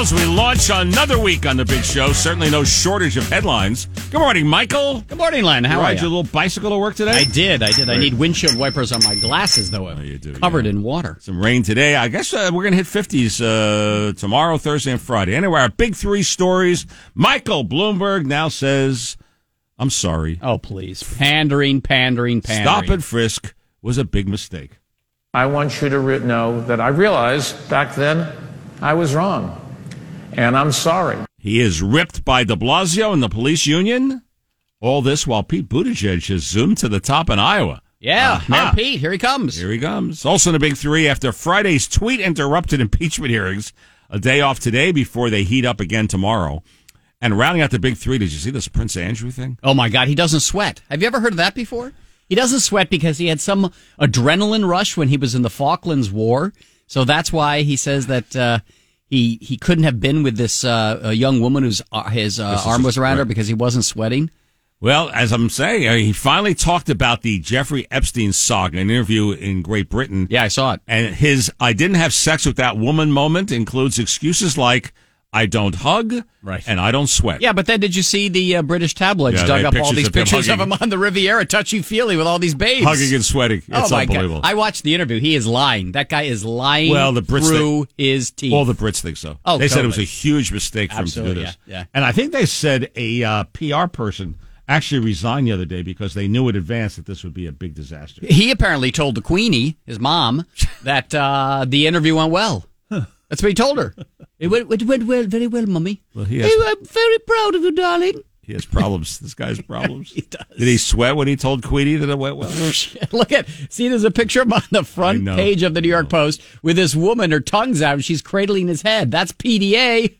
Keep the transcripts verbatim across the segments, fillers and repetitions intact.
Well, as we launch another week on the big show, certainly no shortage of headlines. Good morning, Michael. Good morning, Len. How you are ride you? your little bicycle to work today? I did. I did. I need windshield wipers on my glasses, though. Oh, you do, covered yeah. in water. Some rain today. I guess uh, we're going to hit fifties uh, tomorrow, Thursday, and Friday. Anyway, our big three stories. Michael Bloomberg now says, I'm sorry. Oh, please. Pandering, pandering, pandering. Stop and frisk was a big mistake. I want you to re- know that I realized back then I was wrong, and I'm sorry. He is ripped by de Blasio and the police union. All this while Pete Buttigieg has zoomed to the top in Iowa. Yeah, Uh-huh. Mayor Pete, here he comes. Here he comes. Also in the big three, after Friday's tweet-interrupted impeachment hearings, a day off today before they heat up again tomorrow. And rounding out the big three, did you see this Prince Andrew thing? Oh, my God, he doesn't sweat. Have you ever heard of that before? He doesn't sweat because he had some adrenaline rush when he was in the Falklands War. So that's why he says that uh, he he couldn't have been with this uh, a young woman whose uh, his uh, arm was around her because he wasn't sweating. Well, as I'm saying, uh, he finally talked about the Jeffrey Epstein saga in an interview in Great Britain. Yeah, I saw it. And his I didn't have sex with that woman moment includes excuses like, I don't hug, right, and I don't sweat. Yeah, but then did you see the uh, British tabloids yeah, dug up all these of pictures him of him on the Riviera, touchy-feely with all these babes. Hugging and sweating. It's oh my unbelievable. God. I watched the interview. He is lying. That guy is lying well, the Brits through think, his teeth. All the Brits think so. Oh, they totally. said it was a huge mistake for Absolutely, him to do this. Yeah, yeah. And I think they said a uh, P R person actually resigned the other day because they knew in advance that this would be a big disaster. He apparently told the Queenie, his mom, that uh, the interview went well. Huh. That's what he told her. It went, it went well, very well, Mummy. Well, he has, I'm very proud of you, darling. He has problems. This guy's problems. He does. Did he sweat when he told Queenie that it went well? Look at, see, there's a picture of him on the front page of the New York Post with this woman, her tongue's out, and she's cradling his head. That's P D A.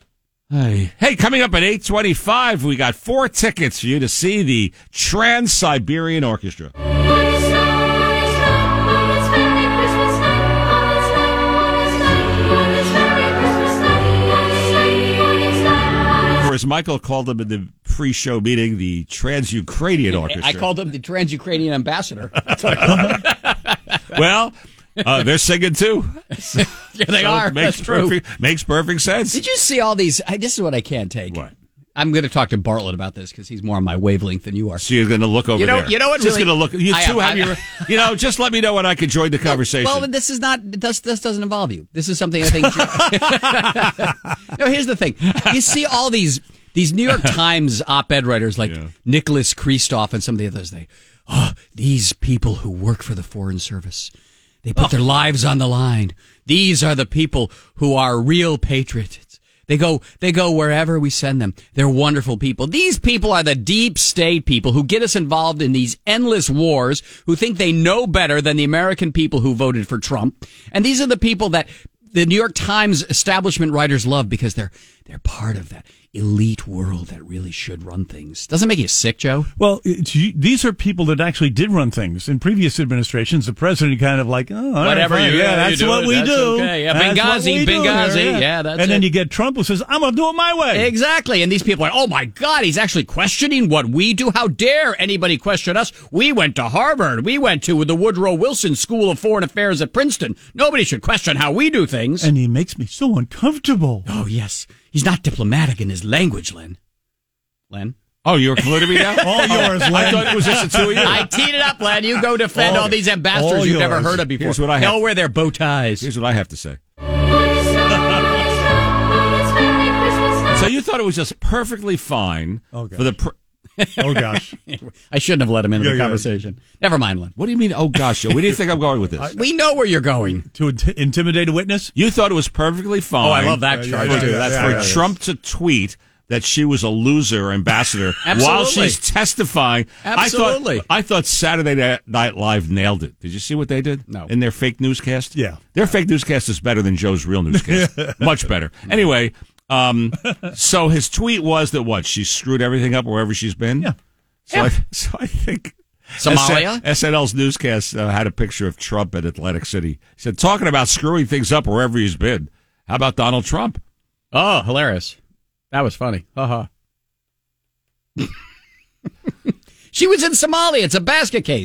Hey, hey, coming up at eight twenty-five, we got four tickets for you to see the Trans-Siberian Orchestra. As Michael called them in the pre-show meeting, the Trans-Ukrainian Orchestra. I called them the Trans-Ukrainian Ambassador. That's what I called them. Well, uh, they're singing too. Yeah, they so are. Makes That's true. perfect, makes perfect sense. Did you see all these? I, this is what I can't take. What? I'm going to talk to Bartlett about this because he's more on my wavelength than you are. So you're going to look over you know, there. You know what? Just really, going to look. You I two am, have I, your. You know, just let me know when I can join the conversation. Well, well this is not. This this doesn't involve you. This is something I think. No, here's the thing. You see all these these New York Times op-ed writers like yeah. Nicholas Kristof and some of the others. They, oh, these people who work for the Foreign Service. They put oh. their lives on the line. These are the people who are real patriots. They go, they go wherever we send them. They're wonderful people. These people are the deep state people who get us involved in these endless wars, who think they know better than the American people who voted for Trump. And these are the people that the New York Times establishment writers love because they're, they're part of that elite world that really should run things. Doesn't it make you sick, Joe? Well, it's, these are people that actually did run things. In previous administrations, the president kind of like, oh, whatever right, you, yeah, that's you what it. we that's do. Okay. Yeah, that's Benghazi, Benghazi, here, yeah. yeah, that's And it. then you get Trump who says, I'm going to do it my way. Exactly. And these people are, oh my God, he's actually questioning what we do. How dare anybody question us? We went to Harvard. We went to the Woodrow Wilson School of Foreign Affairs at Princeton. Nobody should question how we do things. And he makes me so uncomfortable. Oh, yes. He's not diplomatic in his language, Len. Len? Oh, you're including me now? All yours, Len. I thought it was just the two of you. I teed it up, Len. You go defend all, all these ambassadors all you've yours. never heard of before. Here's what I have. They'll wear their bow ties. Here's what I have to say. So you thought it was just perfectly fine oh, for the... Pr- oh, gosh. I shouldn't have let him into yeah, the yeah. conversation. Never mind, Len. What do you mean, oh gosh, Joe? Where do you think I'm going with this? We know where you're going. To int- intimidate a witness? You thought it was perfectly fine. Oh, I love that charge, yeah, too. yeah, That's yeah, for yeah, yeah. Trump to tweet that she was a loser ambassador while she's testifying. Absolutely. I thought, I thought Saturday Night Live nailed it. Did you see what they did? No. In their fake newscast? Yeah. Their fake newscast is better than Joe's real newscast. Much better. Anyway, um, so his tweet was that what? She screwed everything up wherever she's been? Yeah. So, Yeah. I, so I think Somalia? S N L's newscast uh, had a picture of Trump at Atlantic City. He said, talking about screwing things up wherever he's been. How about Donald Trump? Oh, hilarious. That was funny. Uh-huh. She was in Somalia. It's a basket case.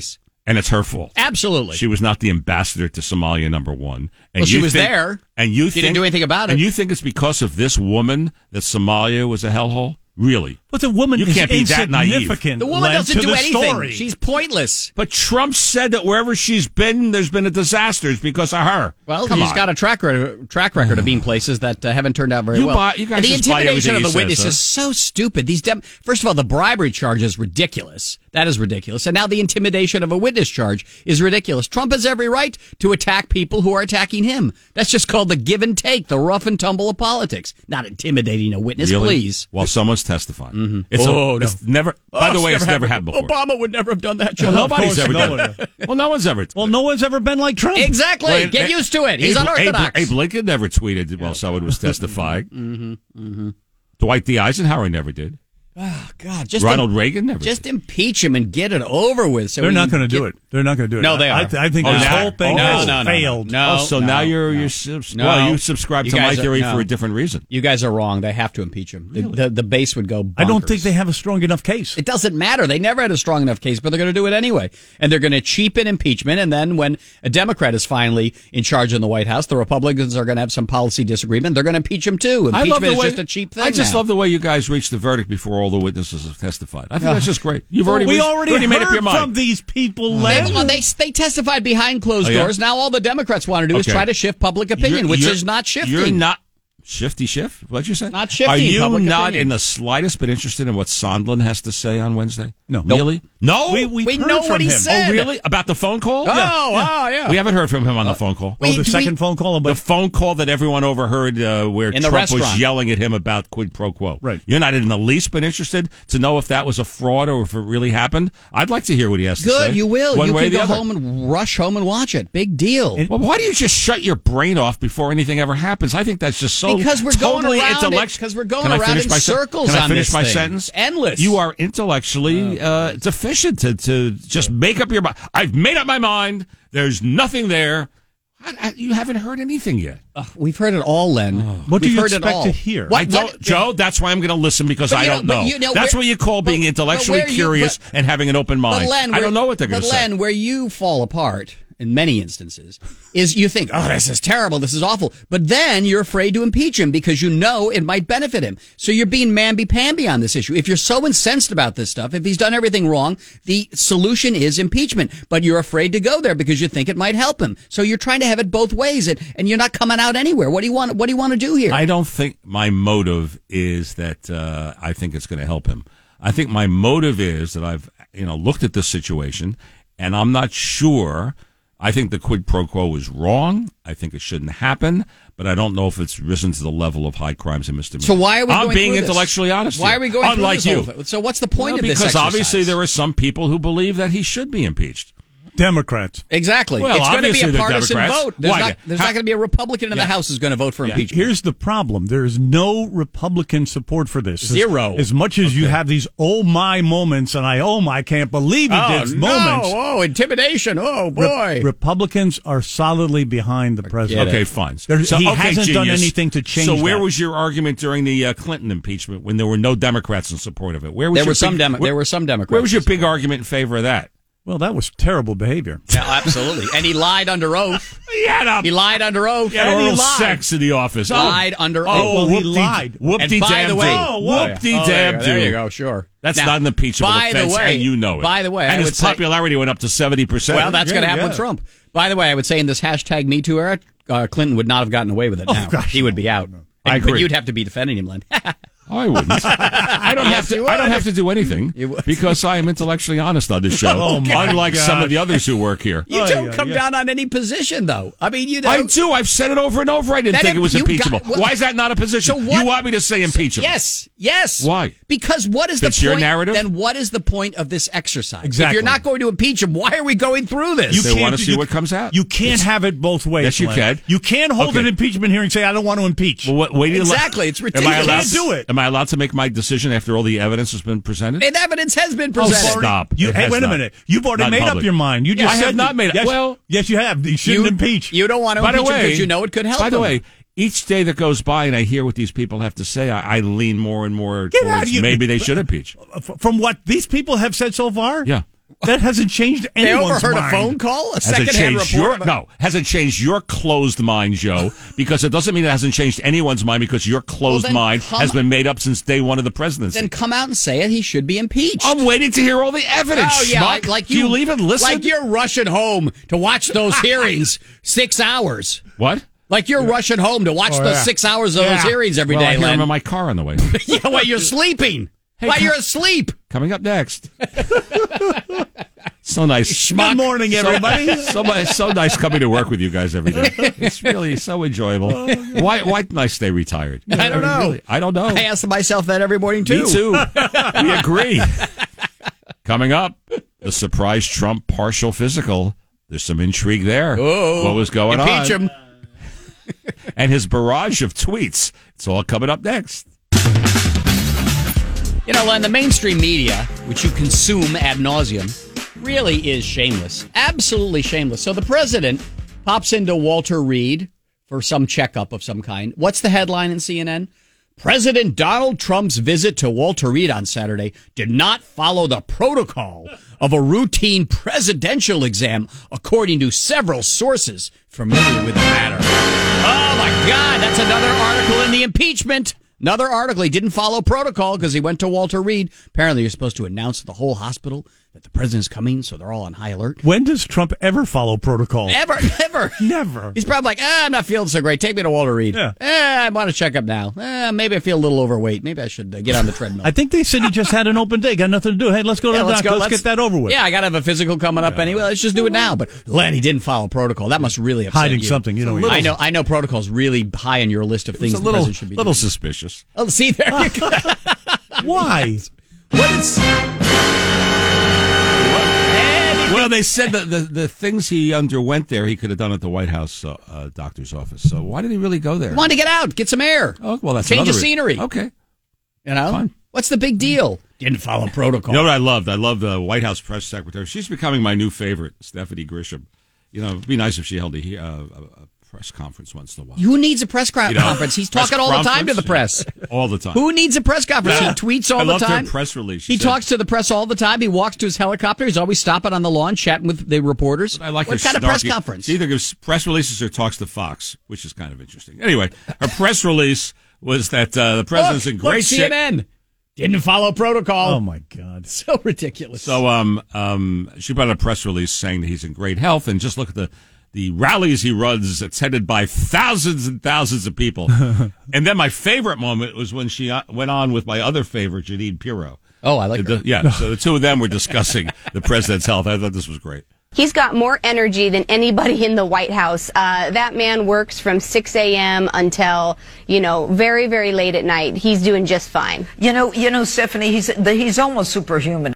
and it's her fault. Absolutely. She was not the ambassador to Somalia, number one. And well, she you was think, there. And you she think, didn't do anything about it. And you think it's because of this woman that Somalia was a hellhole? Really? But the woman you is can't be that naive. insignificant. The woman led doesn't to do the anything. Story. She's pointless. But Trump said that wherever she's been, there's been a disaster. It's because of her. Well, Come she's on. got a track record, track record of being places that uh, haven't turned out very You well. buy- you guys and the just buy intimidation everything of the he witness says, is so stupid. These dem- First of all, the bribery charge is ridiculous. That is ridiculous. And now the intimidation of a witness charge is ridiculous. Trump has every right to attack people who are attacking him. That's just called the give and take, the rough and tumble of politics. Not intimidating a witness, Really? please. While someone's testifying. Mm-hmm. It's Oh, a, no. it's never. By Oh, the way, it's never happened. happened before. Obama would never have done that, Joe. Well, nobody's course ever no done one. it. Well, no one's ever. Well, no one's ever been like Trump. Exactly. Well, Get Abe- used to it. He's Abe- unorthodox. Abe, Abe Lincoln never tweeted while someone was testifying. mm-hmm, mm-hmm. Dwight D. Eisenhower never did. Oh, God. Just Ronald im- Reagan never Just did. impeach him and get it over with. So They're we not can going to get- do it. They're not going to do it. No, they I, are. I think Oh, this now- whole thing oh, has no, no, failed. No, oh, so no, now you're no. you're subs- No. well, you subscribe You to my guys are- theory no. for a different reason. You guys are wrong. They have to impeach him. The, the, the base would go bonkers. I don't think they have a strong enough case. It doesn't matter. They never had a strong enough case, but they're going to do it anyway. And they're going to cheapen impeachment. And then when a Democrat is finally in charge in the White House, the Republicans are going to have some policy disagreement. They're going to impeach him too. I Impeachment love the is way, just a cheap thing I just now. love the way you guys reached the verdict before all the witnesses have testified. I think that's just great. You've already we reached- already, already made heard up your mind. from these people. They, Len. well, they, they testified behind closed Oh, yeah? doors. Now all the Democrats want to do is Okay. try to shift public opinion, You're- which you're- is not shifting. You're not shifty shift. What'd you say? Not shifting Are you public not opinion. in the slightest bit interested in what Sondland has to say on Wednesday? No. Really? No. We, we, We heard know from what he him. said. Oh, really? About the phone call? Oh, oh, yeah. We haven't heard from him on the phone call. Oh, the We- second we- phone call? The But phone call that everyone overheard uh, where In the Trump was restaurant. yelling at him about quid pro quo. Right. You're not in the least bit interested to know if that was a fraud or if it really happened? I'd like to hear what he has to say. Good, you will. One you way can or the go other. home and rush home and watch it. Big deal. Well, why do you just shut your brain off before anything ever happens? I think that's just so Because we're going totally around it, intellect- 'cause we're going Can I around finish in my sen- circles Can I on finish this my thing. sentence? Endless. You are intellectually uh, deficient to, to just make up your mind. I've made up my mind. There's nothing there. I, I, you haven't heard anything yet. Uh, we've heard it all, Len. What do We've you heard it expect all. to hear? What, I don't, what- Joe, that's why I'm going to listen because But I you know- don't but know. you know, That's where- what you call being but- intellectually but where you- curious but- and having an open mind. But Len, I where- don't know what they're going but to say. Len, where you fall apart in many instances is you think, oh, this is terrible, this is awful. But then you're afraid to impeach him because you know it might benefit him. So you're being mamby-pamby on this issue. If you're so incensed about this stuff, if he's done everything wrong, the solution is impeachment. But you're afraid to go there because you think it might help him. So you're trying to have it both ways, and, and you're not coming out anywhere. What do you want? What do you want to do here? I don't think my motive is that uh, I think it's going to help him. I think my motive is that I've you know looked at this situation and I'm not sure. I think the quid pro quo is wrong. I think it shouldn't happen, but I don't know if it's risen to the level of high crimes and misdemeanors. So why are we I'm going being through this? intellectually honest. Why here, are we going unlike through you? this whole thing? So what's the point Well, of this because exercise? obviously there are some people who believe that he should be impeached. Democrats. Exactly. Well, it's going to be obviously a they're partisan Democrats. vote. There's Why? not, there's How- not going to be a Republican in the House who's going to vote for impeachment. Here's the problem. There's no Republican support for this. Zero. As, as much as you have these oh my moments and I oh my can't believe he oh, did no. moments. Oh, intimidation. Oh, boy. Re- Republicans are solidly behind the president. Okay, fine. There's- he okay, hasn't done genius. anything to change So where that. was your argument during the uh, Clinton impeachment when there were no Democrats in support of it? Where was There your were some big- Demo- where, there were some Democrats. Where was your big argument in favor of that? Well, that was terrible behavior. Yeah, absolutely. And he lied under oath. He had a, He lied under oath. he had and he oral lied. sex in the office. Lied under oath. Oh, Well, he whoop-de- lied. Whoop-de And by damn the way, do. oh, Whoop-de oh, there, you damn go. there do. you go. Sure. That's Now, not an impeachable by offense, the way, and you know it. By the way, and I his would say- popularity went up to seventy percent. Well, that's going to Yeah, happen yeah. with Trump. By the way, I would say in this hashtag Me Too era, uh, Clinton would not have gotten away with it now. gosh, he would be out. I And- But agree. you'd have to be defending him, Len. I wouldn't. I don't have you to. I don't would. have to do anything You would. because I am intellectually honest on this show. Oh, my unlike some God. of the others who work here. You Oh, don't yeah, come yeah. down on any position, though. I mean, you know. I do. I've said it over and over. I didn't That think it was you got- impeachable. well- Why is that not a position? So what- You want me to say impeachable? Yes, yes. Why? Because what is That's the your point? narrative? Then what is the point of this exercise? If Exactly. you're not going to impeach him, why are we going through this? They can't- wanna see you- what comes out. You can't have it both ways. Yes, you Len. can. You can't hold Okay. an impeachment hearing and say, I don't want to impeach. Well, what, wait till- Exactly. It's Am I ridiculous. allowed You can't do it. Am I allowed to make my decision after all the evidence has been presented? And evidence has been Oh, presented. stop. You, It hey, has wait not. a minute. You've already Not made public. up your mind. You just I said have not made it. Yes, Well- yes, you have. You shouldn't You, impeach. you don't want to By the impeach him way, because you know it could help By the him. way, each day that goes by and I hear what these people have to say, I, I lean more and more Get out towards of here. maybe they should impeach. F- From what these people have said so far? Yeah. That hasn't changed They anyone's overheard mind. a phone call? A Has it second-hand changed report? your no? Has it changed your closed mind, Joe? Because it doesn't mean it hasn't changed anyone's mind because your closed then mind come- has been made up since day one of the presidency. Then come out and say it. He should be impeached. I'm waiting to hear all the evidence. Oh, yeah, schmuck. like, like Do you leave and listen? Like you're rushing home to watch those hearings six hours. What? Like you're rushing home to watch Oh, those yeah. six hours of Yeah. those hearings every well, day, I hear Len. him in my car on the way. Yeah, while you're sleeping. while come- you're asleep. Coming up next. So nice. Good morning, everybody. So, so, so nice coming to work with you guys every day. It's really so enjoyable. Why why nice they retired? I don't know. Really, I don't know. I ask myself that every morning, too. Me too. We agree. Coming up, the surprise Trump partial physical. There's some intrigue there. Oh, what was going impeach on? him. And his barrage of tweets. It's all coming up next. You know, Len, the mainstream media, which you consume ad nauseum, really is shameless. Absolutely shameless. So the president pops into Walter Reed for some checkup of some kind. What's the headline in C N N? President Donald Trump's visit to Walter Reed on Saturday did not follow the protocol of a routine presidential exam, according to several sources familiar with the matter. Oh, my God. That's another article in the impeachment. Another article. He didn't follow protocol because he went to Walter Reed. Apparently, you're supposed to announce to the whole hospital that the president's coming, so they're all on high alert. When does Trump ever follow protocol? Ever, never. Never. He's probably like, ah, I'm not feeling so great. Take me to Walter Reed. Yeah. Eh, I want to check up now. Eh, maybe I feel a little overweight. Maybe I should uh, get on the treadmill. I think they said he just had an open day. Got nothing to do. Hey, let's go to Yeah, the let's doctor. go. Let's, Let's- get that over with. Yeah, I got to have a physical coming up anyway. Let's just do it now. But Len, he didn't follow protocol. That must really upset Hiding you. something, you know. I know. I know. Protocol's really high on your list of things It's a the little, president should be little doing. suspicious. Oh, see there you go. Why? What is? Well, they said that the, the things he underwent there, he could have done at the White House uh, uh, doctor's office. So why did he really go there? Want to get out, get some air. Oh, well, that's change another the re- scenery. Okay. You know, Fine. what's the big deal? Didn't follow protocol. You know what I loved? I love the White House press secretary. She's becoming my new favorite, Stephanie Grisham. You know, it'd be nice if she held a, he- uh, a, a press conference once in a while. Who needs a press cro- You know, conference? He's press talking all the time to the conference? press. All the time. Who needs a press conference? Yeah. He tweets all I the loved her time. press release. She He said- talks to the press all the time. He walks to his helicopter. He's always stopping on the lawn, chatting with the reporters. I like what her kind of press snarky- conference? She either gives press releases or talks to Fox, which is kind of interesting. Anyway, her press release was that uh, the president's look, in great look, shape. C N N didn't follow protocol. Oh, my God. So ridiculous. So um, um, she put out a press release saying that he's in great health, and just look at the the rallies he runs, attended by thousands and thousands of people. And then my favorite moment was when she uh, went on with my other favorite, Janine Pirro. oh, I like The- her. yeah, so the two of them were discussing the president's health. I thought this was great. He's got more energy than anybody in the White House. Uh, that man works from six a.m. until, you know, very, very late at night. He's doing just fine. You know, you know, Stephanie, he's he's almost superhuman.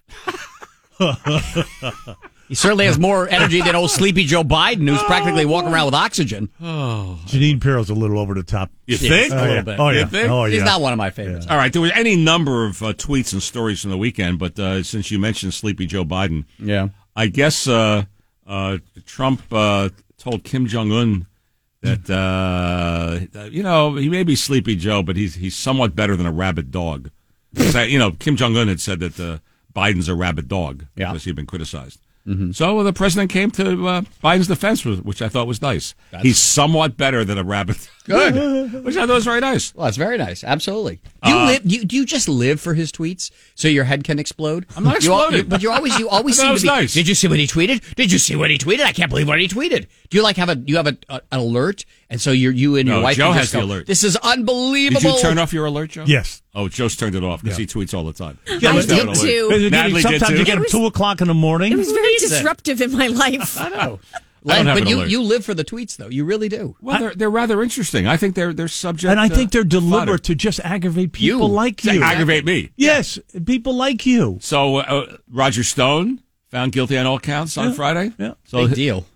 He certainly has more energy than old sleepy Joe Biden, who's practically walking around with oxygen. Janine Pirro's a little over the top. You Yeah, think? a little bit. Oh, You yeah. think? Oh, yeah. He's not one of my favorites. All right, there was any number of uh, tweets and stories from the weekend, but uh, since you mentioned Sleepy Joe Biden, Yeah. I guess uh, uh, Trump uh, told Kim Jong Un that uh, you know he may be Sleepy Joe, but he's he's somewhat better than a rabid dog. Because I- you know, Kim Jong Un had said that uh, Biden's a rabid dog Yeah. because he'd been criticized. So uh, the president came to uh, Biden's defense, which I thought was nice. He's somewhat better than a rabbit. Good. Which I thought was very nice. Well, that's very nice. Absolutely. You Uh, live? You, do you just live for his tweets so your head can explode? I'm not You al- exploding. you- but you always, you always I thought seem it was to be. nice. Did you see what he tweeted? Did you see what he tweeted? I can't believe what he tweeted. Do you like have a you have a, a an alert, and so you're you and your No, wife Joe can has just the go, alert. This is unbelievable. Did you turn off your alert, Joe? Yes. Oh, Joe's turned it off because he tweets all the time. I Joe's got did an alert. too. Natalie did Sometimes too. you get them two o'clock in the morning. It was very needs it? disruptive in my life. I know. I don't Len, have but an you, alert. you live for the tweets, though. You really do. Well, they're they're rather interesting. I think they're they're subject. and I think to they're deliberate fodder. to just aggravate people You. like To you. aggravate me. Yes, people like you. So uh, Roger Stone found guilty on all counts on Yeah. Friday. Yeah. So Big deal.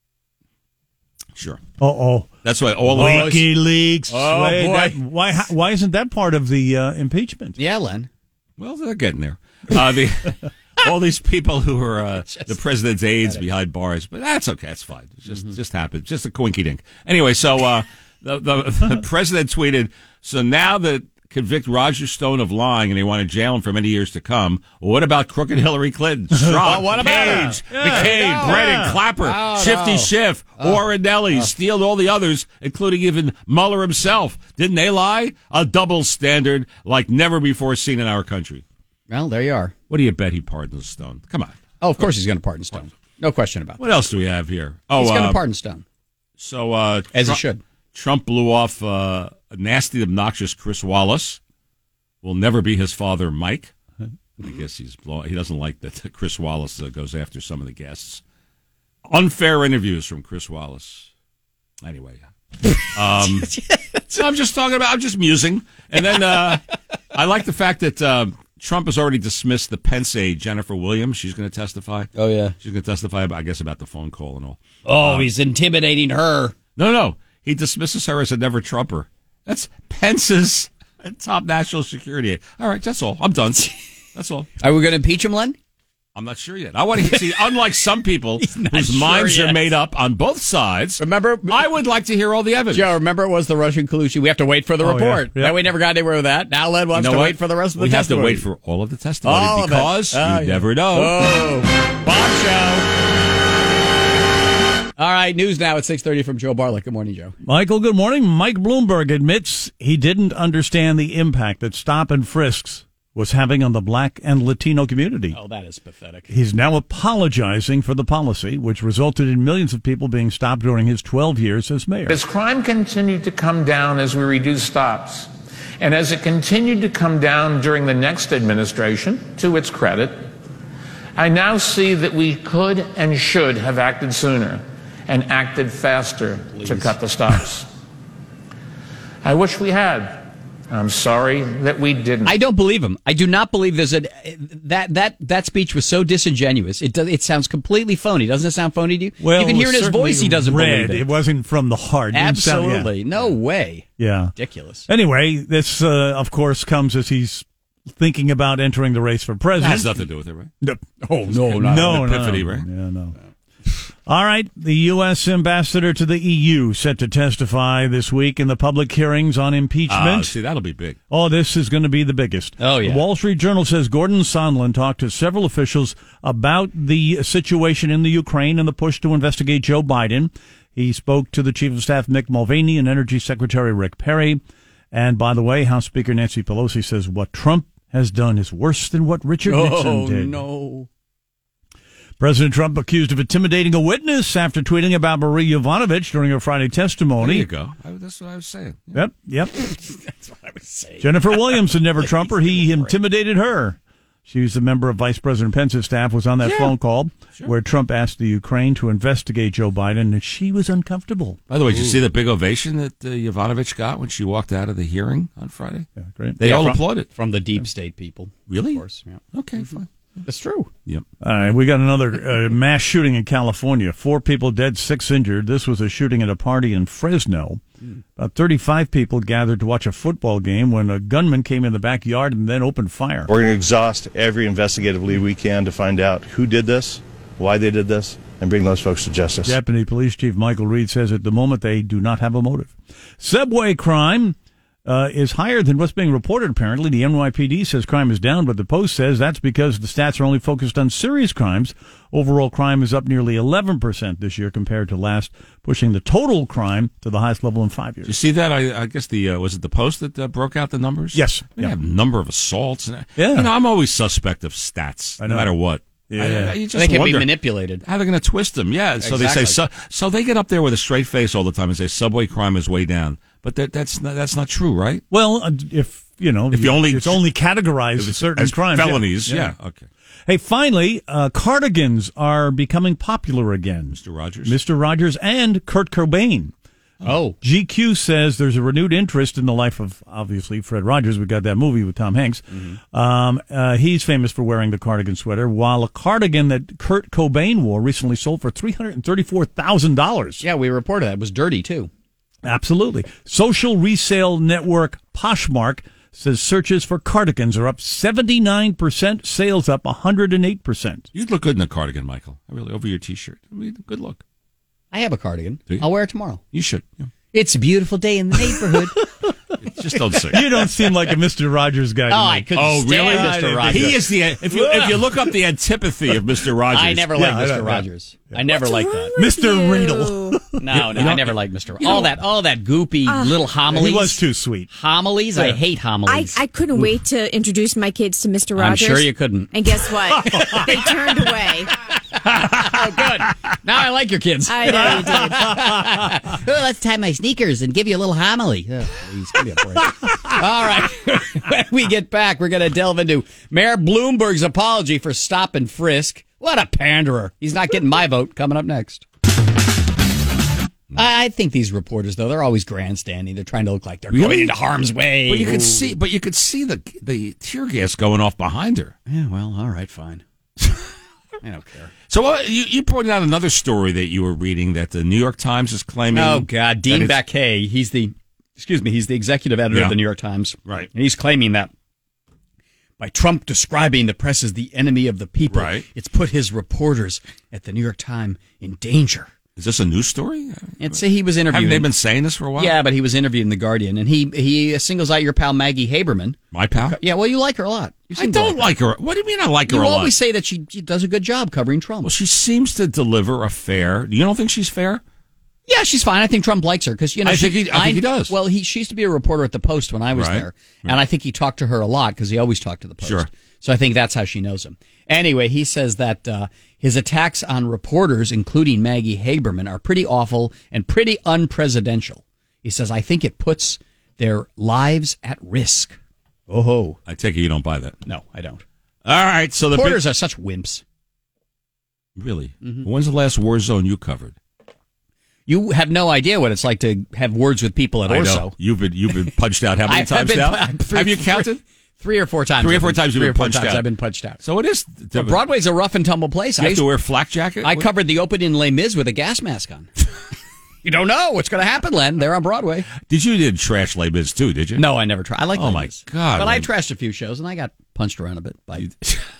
Sure. Uh oh. That's why all of us. WikiLeaks. Oh, Wait, boy. that- why? Why isn't that part of the uh, impeachment? Yeah, Len. Well, they're getting there. Uh, the all these people who are uh, the president's aides behind bars, but that's okay. It's fine. It's just just happened. Just a coinky dink. Anyway, so uh, the, the the president tweeted. So now that convict Roger Stone of lying and they want to jail him for many years to come. Well, what about crooked Hillary Clinton? Strzok, what about Page, her? McCabe, Yeah, Brennan, yeah. Clapper, Oh, Shifty no. Schiff, Orrinelli, Steele, all the others, including even Mueller himself. Didn't they lie? A double standard like never before seen in our country. Well, there you are. What do you bet he pardons Stone? Come on. Oh, of course he's going to pardon Stone. No question about that. What else do we have here? Oh, He's going to uh, pardon Stone. So, uh, As he Trump, should. Trump blew off uh, a nasty, obnoxious Chris Wallace. Will never be his father, Mike. I guess he's blow- he doesn't like that Chris Wallace uh, goes after some of the guests. Unfair interviews from Chris Wallace. Anyway, um, so I'm just talking about. I'm just musing, and then uh, I like the fact that uh, Trump has already dismissed the Pence aide, Jennifer Williams. She's going to testify. Oh, yeah. She's going to testify, about, I guess, about the phone call and all. Oh, Um, he's intimidating her. No, no. He dismisses her as a never Trumper. That's Pence's top national security aide. All right, that's all. I'm done. That's all. Are we going to impeach him, Len? I'm not sure yet. I want to see, unlike some people whose sure minds yet. are made up on both sides, Remember? I would like to hear all the evidence. Joe, remember it was the Russian collusion. We have to wait for the Oh, report. yeah. Yeah. That we never got anywhere with that. Now Len You wants know to what? wait for the rest of the we testimony. have to wait for all of the testimony All of it. because Oh, you yeah. never know. Oh, bombshell. All right, news now at six thirty from Joe Bartlett. Good morning, Joe. Michael, good morning. Mike Bloomberg admits he didn't understand the impact that stop and frisks was having on the black and Latino community. Oh, that is pathetic. He's now apologizing for the policy, which resulted in millions of people being stopped during his twelve years as mayor. As crime continued to come down as we reduced stops, and as it continued to come down during the next administration, to its credit, I now see that we could and should have acted sooner and acted faster to cut the stops. I wish we had. I'm sorry that we didn't. I don't believe him. I do not believe there's a that that that speech was so disingenuous. It does. It sounds completely phony. Doesn't it sound phony to you? Well, you can it hear in was his voice he doesn't read. believe it. It wasn't from the heart. It didn't sound- yeah. Absolutely, no way. Yeah. Ridiculous. Anyway, this, uh, of course, comes as he's thinking about entering the race for That president. has nothing to do with it, right? No. Oh no, No, not no, an epiphany, no. right? Yeah, no. All right. The U S ambassador to the E U set to testify this week in the public hearings on impeachment. Uh, see, that'll be big. Oh, this is going to be the biggest. Oh, yeah. The Wall Street Journal says Gordon Sondland talked to several officials about the situation in the Ukraine and the push to investigate Joe Biden. He spoke to the Chief of Staff Mick Mulvaney and Energy Secretary Rick Perry. And by the way, House Speaker Nancy Pelosi says what Trump has done is worse than what Richard Nixon Oh did. no. President Trump accused of intimidating a witness after tweeting about Marie Yovanovitch during her Friday There testimony. you go. I, that's what I was saying. Yep, yep. That's what I was saying. Jennifer Williams, a never Trumper, he intimidated her. She was a member of Vice President Pence's staff, was on that Yeah. phone call Sure. where Trump asked the Ukraine to investigate Joe Biden, and she was uncomfortable. By the way, did you see the big ovation that uh, Yovanovitch got when she walked out of the hearing on Friday? Yeah, great. They Yeah, all from- applauded. from the deep state people. Really? Of course. Yeah. Okay, fine. That's true. Yep. All right, we got another uh, mass shooting in California. Four people dead, six injured. This was a shooting at a party in Fresno. About thirty-five people gathered to watch a football game when a gunman came in the backyard and then opened fire. We're going to exhaust every investigative lead we can to find out who did this, why they did this, and bring those folks to justice. Deputy Police Chief Michael Reed says at the moment they do not have a motive. Subway crime uh, is higher than what's being reported, apparently. The N Y P D says crime is down, but the Post says that's because the stats are only focused on serious crimes. Overall crime is up nearly eleven percent this year compared to last, pushing the total crime to the highest level in five Did you years. see that? I, I guess the uh, was it the Post that uh, broke out the numbers? Yes. They Yeah. have number of assaults. And, Yeah. You know, I'm always suspect of stats, I no know. matter what. Yeah. I, I, you just They can wonder be manipulated. how they're going to twist them. Yeah. So they say so. So they get up there with a straight face all the time and say subway crime is way down, but that, that's not, that's not true, right? Well, uh, if, you know, If you only- it's only categorized as certain As crimes. yeah. felonies. Yeah. Okay. Hey, finally, uh, cardigans are becoming popular again. Mister Rogers. Mister Rogers and Kurt Cobain. Oh. G Q says there's a renewed interest in the life of, obviously, Fred Rogers. We got that movie with Tom Hanks. Mm-hmm. Um, uh, he's famous for wearing the cardigan sweater, while a cardigan that Kurt Cobain wore recently sold for three hundred thirty-four thousand dollars. Yeah, we reported that. It was dirty, too. Absolutely. Social resale network Poshmark says searches for cardigans are up seventy-nine percent, sales up one hundred eight percent. You'd look good in a cardigan, Michael. Really, over your T-shirt. I mean, good look. I have a cardigan. Do you? I'll wear it tomorrow. You should. Yeah. It's a beautiful day in the neighborhood. Just don't say. You don't seem like a Mister Rogers guy. Oh, to me. I couldn't Oh, stand really? Mister Rogers. He is the if you if you look up the antipathy of Mister Rogers. I never Yeah, liked I Mister know, yeah. Rogers. I never liked that. Mister Riddle. No, no, I never liked Mister All that, all that goopy little homilies. He was too sweet. Homilies? I hate I, homilies. I couldn't wait to introduce my kids to Mister I'm Rogers. sure you couldn't. And guess what? They turned away. Oh, good. Now I like your kids. I know you did. Oh, let's tie my sneakers and give you a little homily. Oh, please, give me a break. All right. When we get back, we're going to delve into Mayor Bloomberg's apology for stop and frisk. What a panderer. He's not getting my vote. Coming up next. I think these reporters, though, they're always grandstanding. They're trying to look like they're Really? going into harm's way. But you Ooh. could see, but you could see the the tear gas going off behind her. Yeah, well, all right, fine. I don't care. So uh, you you pointed out another story that you were reading that the New York Times is claiming. Oh, God. Dean that Baquet, he's the, excuse me, he's the executive editor Yeah. of the New York Times. Right. And he's claiming that by Trump describing the press as the enemy of the people, Right. it's put his reporters at the New York Times in danger. Is this a news story? It's he was interviewed. Haven't they been saying this for a while? Yeah, but he was interviewed in The Guardian, and he he singles out your pal Maggie Haberman. My pal? Yeah, well, you like her a lot. You I seem to don't like her. What do you mean I like her You a lot? always say that she, she does a good job covering Trump. Well, she seems to deliver a fair. You don't think she's fair? Yeah, she's fine. I think Trump likes her because you know I she- think he- I think he does. Well, he she used to be a reporter at the Post when I was Right. there, and I think he talked to her a lot because he always talked to the Post. Sure. So I think that's how she knows him. Anyway, he says that uh, his attacks on reporters, including Maggie Haberman, are pretty awful and pretty unpresidential. He says, I think it puts their lives at risk. Oh ho! I take it you don't buy that. No, I don't. All right. So the Reporters are such wimps. big, really. Mm-hmm. When's the last war zone you covered? You have no idea what it's like to have words with people at I Orso. know. You've been you've been punched out how many I've times been- now? I'm three- Have you counted? Three or four times. Three or I've four been- times you've three been or four punched times out. I've been punched out. So it is. But Broadway's a rough and tumble place. You I have used- to wear a flak jacket. I What- covered the opening in Les Mis with a gas mask on. You don't know what's going to happen, Len. They're on Broadway. Did you did trash Les Mis too? Did you? No, I never tried. I like Oh, Les my Mis. God, But I Len. trashed a few shows, and I got punched around a bit. By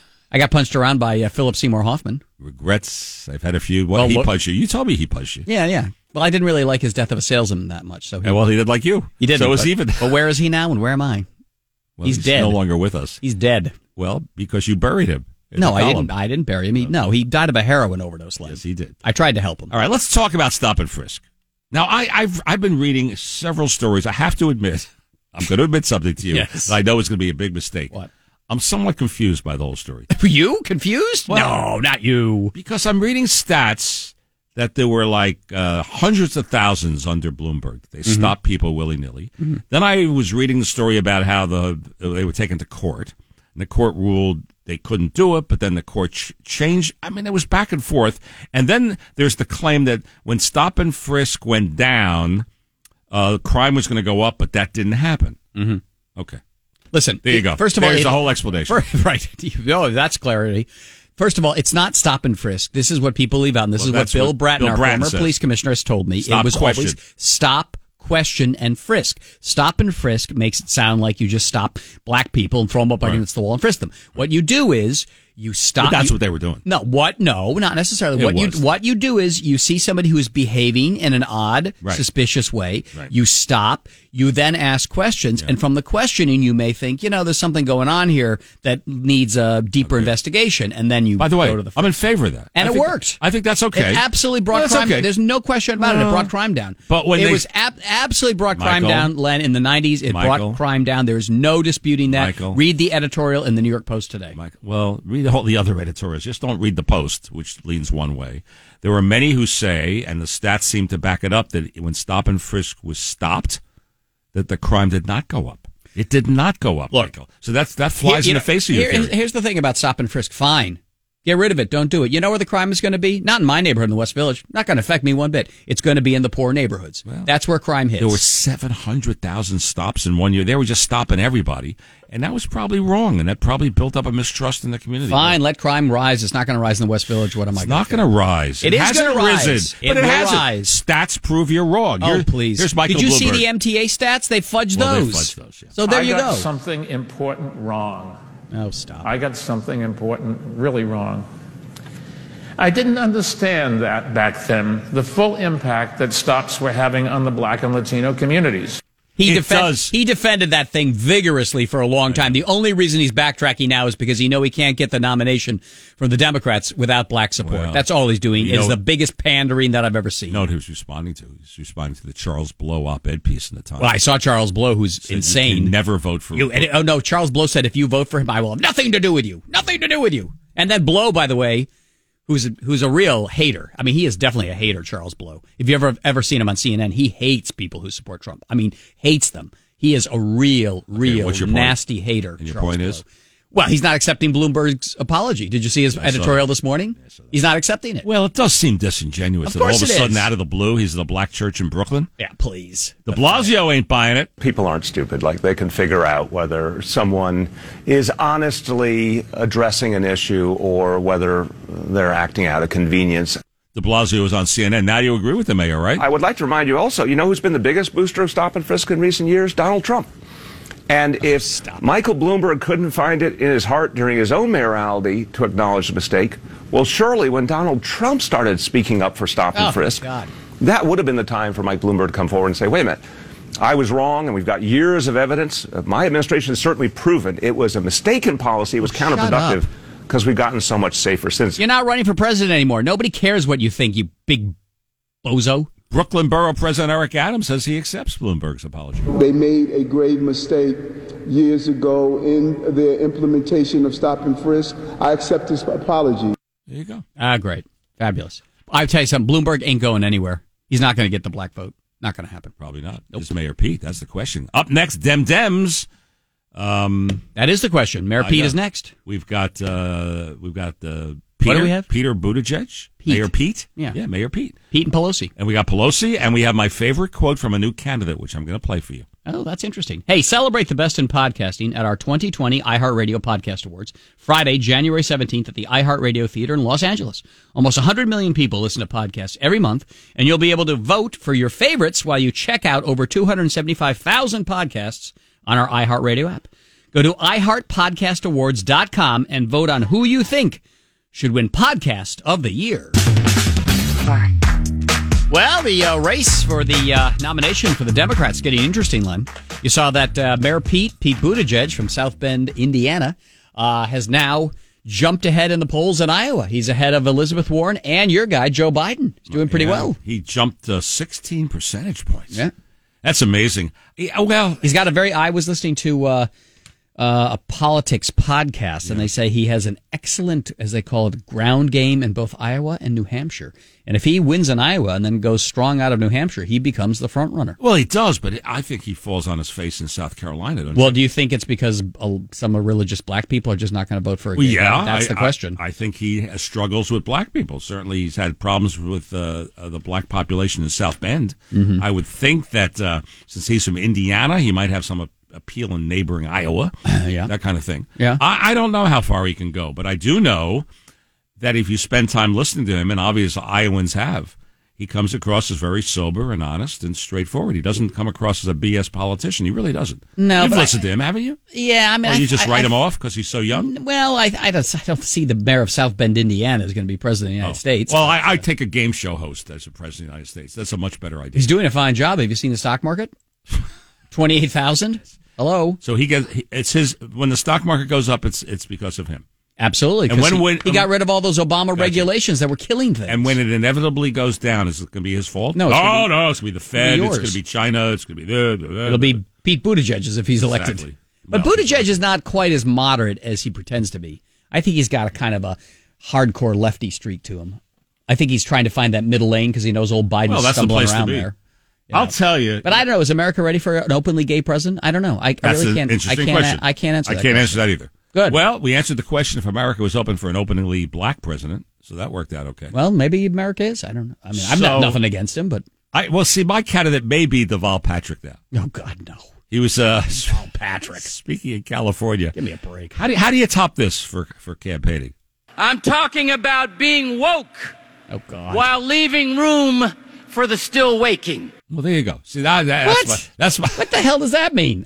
I got punched around by uh, Philip Seymour Hoffman. Regrets. I've had a few. What Well, he look- punched you? You told me he punched you. Yeah, yeah. Well, I didn't really like his Death of a Salesman that much. So he, Yeah, well, he did like you. he didn't. So it's but, even. But where is he now, and where am I? Well, he's dead. No longer with us. He's dead. Well, because you buried him. in No, the I column. didn't. I didn't bury him. He, no, he died of a heroin overdose. Len. Yes, he did. I tried to help him. All right, let's talk about stop and frisk. Now, I, I've I've been reading several stories. I have to admit, I'm going to admit something to you. Yes. that I know it's going to be a big mistake. What? I'm somewhat confused by the whole story You confused? Well- no, not you. because I'm reading stats that there were like uh, hundreds of thousands under Bloomberg. They Mm-hmm. stopped people willy nilly. Then I was reading the story about how the they were taken to court, and the court ruled they couldn't do it. But then the court ch- changed. I mean, it was back and forth. And then there's the claim that when stop and frisk went down, uh, crime was going to go up, but that didn't happen. Mm-hmm. Okay, Listen, there you go. First of all, there's it- the whole explanation. For- right. Oh, that's clarity. First of all, it's not stop and frisk. This is what people leave out. And this Well, is what that's Bill what Bratton, Bill our Bratton former says. police commissioner, has told me. Stop, it was question. always stop, question, and frisk. Stop and frisk makes it sound like you just stop black people and throw them up Right. against the wall and frisk them. What you do is you stop. But that's you- what they were doing. No, what? No, not necessarily. It what was. you what you do is you see somebody who is behaving in an odd, Right. suspicious way. Right. You stop. You then ask questions, and from the questioning, you may think, you know, there's something going on here that needs a deeper investigation, and then you By the way, go to the. I'm in favor of that. And I it think- worked. I think that's okay. It absolutely brought That's crime. okay. There's no question about it. It No. brought crime down. But when it they- was ab- absolutely brought crime Michael. down, Len, in the nineties, it Michael. brought crime down. There's no disputing that. Michael. Read the editorial in the New York Post today. Mike, well, read the whole the other editorials. Just don't read the Post, which leans one way. There were many who say, and the stats seem to back it up, that when stop and frisk was stopped, that the crime did not go up. It did not go up, Look. Michael. So that's that flies You in know, the face of your here- theory. Here's the thing about stop and frisk. Fine. Get rid of it. Don't do it. You know where the crime is going to be? Not in my neighborhood in the West Village. Not going to affect me one bit. It's going to be in the poor neighborhoods. That's where crime hits. There were seven hundred thousand stops in one year. They were just stopping everybody. And that was probably wrong. And that probably built up a mistrust in the community. Fine. Let crime rise. It's not going to rise in the West Village. What am I It's going not going to rise. It is hasn't gonna rise. risen. It but it will hasn't. rise. Stats prove you're wrong. Oh, You're- please. Here's Michael Did you see Bloomberg. the M T A stats? They fudged Well, they those. fudged those, yeah. So there I you got go. something important wrong. Oh, stop. I got something important really wrong. I didn't understand that back then, the full impact that stops were having on the black and Latino communities. He, it defend, does. he defended that thing vigorously for a long time. The only reason he's backtracking now is because he know he can't get the nomination from the Democrats without black support. Well, That's all he's doing. you It's know- the biggest pandering that I've ever seen. You know what he was responding to? He's responding to the Charles Blow op-ed piece in the Times. Well, I saw Charles Blow, who's Said you insane. can never vote for You, and, oh, no, Charles Blow said, if you vote for him, I will have nothing to do with you. Nothing to do with you. And then Blow, by the way, who's a, who's a real hater. I mean, he is definitely a hater, Charles Blow. If you ever ever seen him on C N N, he hates people who support Trump. I mean, hates them. He is a real, real what's your point? nasty hater. And your Charles point Blow. is? Well, he's not accepting Bloomberg's apology. Did you see his I saw editorial that. this morning? He's not accepting it. Well, it does seem disingenuous Of that all of course a it sudden, is. out of the blue, he's at a black church in Brooklyn. Yeah, please. De Blasio ain't buying it. People aren't stupid. Like, they can figure out whether someone is honestly addressing an issue or whether they're acting out of convenience. De Blasio was on C N N. Now you agree with the mayor, right? I would like to remind you also, you know who's been the biggest booster of stop and frisk in recent years? Donald Trump. And if Stop. Michael Bloomberg couldn't find it in his heart during his own mayoralty to acknowledge the mistake, well, surely when Donald Trump started speaking up for stop and Oh, frisk, God. that would have been the time for Mike Bloomberg to come forward and say, wait a minute, I was wrong, and we've got years of evidence. Uh, My administration has certainly proven it was a mistaken policy. It was Shut counterproductive up. because we've gotten so much safer since. You're not running for president anymore. Nobody cares what you think, you big bozo. Brooklyn Borough President Eric Adams says he accepts Bloomberg's apology. They made a grave mistake years ago in their implementation of stop and frisk. I accept his apology. There you go. Ah, great. Fabulous. I'll tell you something. Bloomberg ain't going anywhere. He's not going to get the black vote. Not going to happen. Probably not. It's Mayor Pete. That's the question. Up next, Dem Dems. Um, That is the question. Mayor I Pete know. is next. We've got uh, we've got uh, Peter. What do we have? Peter Buttigieg. Pete. Mayor Pete. Yeah. yeah, Mayor Pete. Pete and Pelosi. And we got Pelosi, and we have my favorite quote from a new candidate, which I'm going to play for you. Oh, that's interesting. Hey, celebrate the best in podcasting at our twenty twenty iHeartRadio Podcast Awards, Friday, January seventeenth at the iHeartRadio Theater in Los Angeles. Almost one hundred million people listen to podcasts every month, and you'll be able to vote for your favorites while you check out over two hundred seventy-five thousand podcasts on our iHeartRadio app. Go to i heart podcast awards dot com and vote on who you think should win Podcast of the Year. Well, the uh, race for the uh, nomination for the Democrats is getting interesting, Len. You saw that uh, Mayor Pete, Pete Buttigieg from South Bend, Indiana, uh, has now jumped ahead in the polls in Iowa. He's ahead of Elizabeth Warren and your guy, Joe Biden. He's doing pretty Yeah, well. He jumped uh, sixteen percentage points. Yeah. That's amazing. Yeah, well, He's got a very, I was listening to uh, uh, a politics podcast, and they say he has an excellent, as they call it, ground game in both Iowa and New Hampshire. And if he wins in Iowa and then goes strong out of New Hampshire, he becomes the front runner. well, he does, but I think he falls on his face in South Carolina. Don't Well, you? do you think it's because uh, some religious black people are just not going to vote for a Well, gay yeah, guy? That's I- the question. I, I think he has struggles with black people. Certainly, he's had problems with uh, uh, the black population in South Bend. Mm-hmm. I would think that uh, since he's from Indiana, he might have some a- appeal in neighboring Iowa. Yeah. that kind of thing. Yeah. I, I don't know how far he can go, but I do know that if you spend time listening to him, and obviously Iowans have, he comes across as very sober and honest and straightforward. He doesn't come across as a B S politician. He really doesn't. No, You've but I- listened to him, haven't you? yeah, I mean, Or I, you just I- write I- him off because he's so young? Well, I, I, don't, I don't see the mayor of South Bend, Indiana, is going to be president of the United States. Well, I, I take a game show host as a president of the United States. That's a much better idea. He's doing a fine job. Have you seen the stock market? twenty-eight thousand? Hello? So he gets he- it's his when the stock market goes up, it's it's because of him. Absolutely. And 'cause when- he, when- he got rid of all those Obama Gotcha. regulations that were killing things. And when it inevitably goes down, is it going to be his fault? No, it's oh gonna be- no, it's going to be the Fed. it'll be It's yours. going to be China. It's going to be the. the- the- It'll be Pete Buttigieg if he's elected. Exactly. But No. Buttigieg is not quite as moderate as he pretends to be. I think he's got a kind of a hardcore lefty streak to him. I think he's trying to find that middle lane because he knows old Biden's Well, that's the stumbling place to around be. there. I'll tell you. But I don't know. Is America ready for an openly gay president? I don't know. I, I That's really an can't. I interesting can't. question. I can't answer. I that can't question. answer that either. Good. Well, we answered the question if America was open for an openly black president, so that worked out okay. Well, maybe America is. I don't know. I mean, I've got So- nothing against him, but I well, see, my candidate may be Deval Patrick now. oh God, no. He was uh, Patrick. speaking in California. Give me a break. How do how do you top this for for campaigning? I'm talking about being woke Oh God. while leaving room for the still waking. Well, there you go. See, that, that, What? that's my, that's my. What the hell does that mean?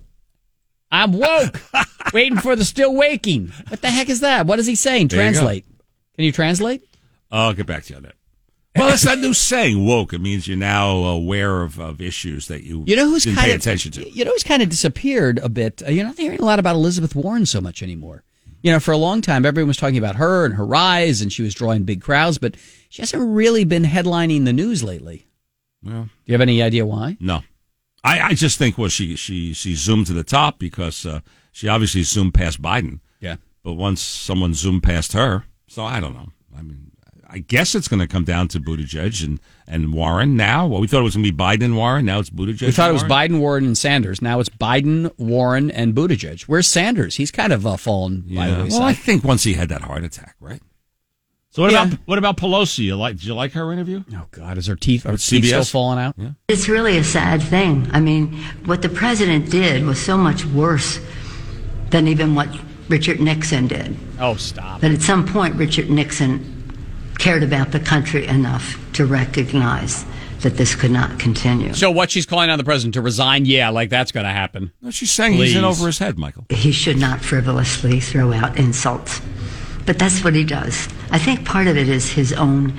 I'm woke, waiting for the still waking. What the heck is that? What is he saying? There you go. Translate. Can you translate? I'll get back to you on that. Well, that's that new saying, woke. It means you're now aware of, of issues that you, You know who's didn't kind pay of, attention to. You know who's kind of disappeared a bit? Uh, You're not hearing a lot about Elizabeth Warren so much anymore. You know, for a long time, everyone was talking about her and her rise, and she was drawing big crowds, but she hasn't really been headlining the news lately. Well, do you have any idea why? No. I, I just think, well, she, she, she zoomed to the top because uh, she obviously zoomed past Biden. Yeah. But once someone zoomed past her, so I don't know. I mean, I guess it's going to come down to Buttigieg and, and Warren now. Well, we thought it was going to be Biden and Warren. Now it's Buttigieg. We thought and it was Warren. Biden, Warren, and Sanders. Now it's Biden, Warren, and Buttigieg. Where's Sanders? He's kind of uh, fallen by the Yeah. wayside. Well, I think once he had that heart attack, right? So what Yeah. about what about Pelosi? You like? Did you like her interview? Oh God, is her teeth are With teeth still C B S? falling out? Yeah. It's really a sad thing. I mean, what the president did was so much worse than even what Richard Nixon did. Oh, stop. But at some point, Richard Nixon cared about the country enough to recognize that this could not continue. So what she's calling on the president to resign? Yeah, like that's going to happen. No, she's saying he's in over his head, Michael. He should not frivolously throw out insults. But that's what he does. I think part of it is his own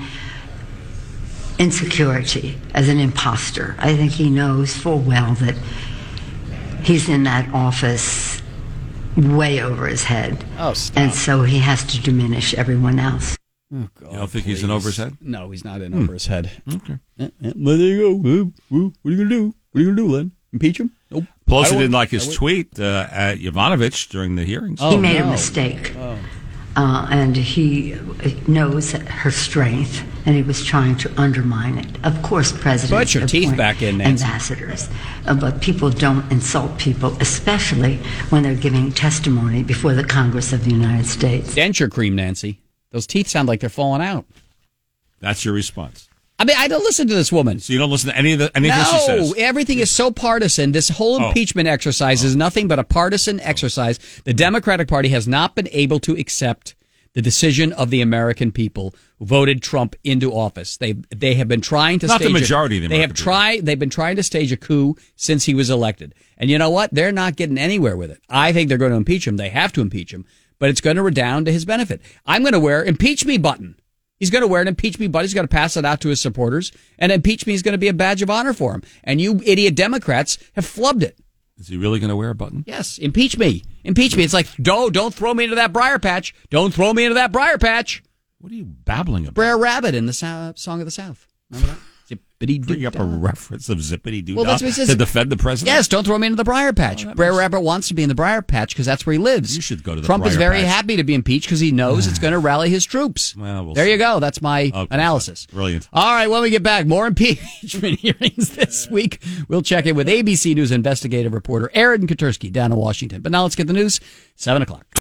insecurity as an imposter. I think he knows full well that he's in that office way over his head. Oh, stop. And so he has to diminish everyone else. Oh, God, You don't think he's in over his head? No, he's not in over his head. Okay. Yeah, yeah. Well, there you go. Uh, well, What are you going to do? What are you going to do, Len? Impeach him? Nope. I Pelosi don't- didn't like his I would- tweet uh, at Yovanovitch during the hearings. he made a mistake. Uh, and he knows her strength, and he was trying to undermine it. Of course, presidents Put your teeth appoint back in, Nancy. ambassadors, uh, but people don't insult people, especially when they're giving testimony before the Congress of the United States. Denture cream, Nancy. Those teeth sound like they're falling out. That's your response. I mean, I don't listen to this woman. So you don't listen to any of the anything no, she says. everything is so partisan. This whole Oh. impeachment exercise is nothing but a partisan exercise. The Democratic Party has not been able to accept the decision of the American people who voted Trump into office. They they have been trying to Not stage the majority A, of the they have American tried. They've been trying to stage a coup since he was elected. And you know what? They're not getting anywhere with it. I think they're going to impeach him. They have to impeach him, but it's going to redound to his benefit. I'm going to wear impeach me button. He's going to wear an impeach me button. He's going to pass it out to his supporters, and impeach me is going to be a badge of honor for him. And you idiot Democrats have flubbed it. Is he really going to wear a button? Yes, impeach me. Impeach me. It's like, no, don't throw me into that briar patch. Don't throw me into that briar patch. What are you babbling about? Brer Rabbit in the Sou- Song of the South. Remember that? Zippity Bring up a reference of zippity doo Well, that's what he says. to defend the president. Yes, don't throw me into the briar patch. Oh, Brer makes- Rabbit wants to be in the briar patch because that's where he lives. You should go to the Trump is briar very patch. happy to be impeached because he knows it's going to rally his troops. Well, we'll there see. you go. That's my Okay, analysis. Brilliant. All right, when we get back, more impeachment hearings this week. We'll check in with A B C News investigative reporter Aaron Katursky down in Washington. But now let's get the news. seven o'clock.